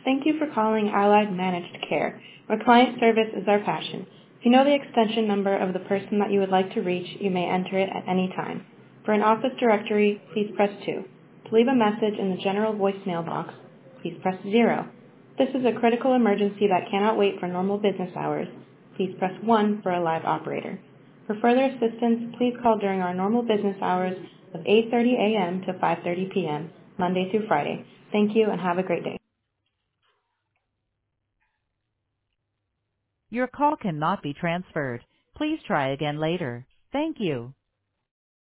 Thank you for calling Allied Managed Care, where client service is our passion. If you know the extension number of the person that you would like to reach, you may enter it at any time. For an office directory, please press 2. To leave a message in the general voicemail box, please press 0. If this is a critical emergency that cannot wait for normal business hours, please press 1 for a live operator. For further assistance, please call during our normal business hours of 8:30 a.m. to 5:30 p.m., Monday through Friday. Thank you and have a great day. Your call cannot be transferred. Please try again later. Thank you.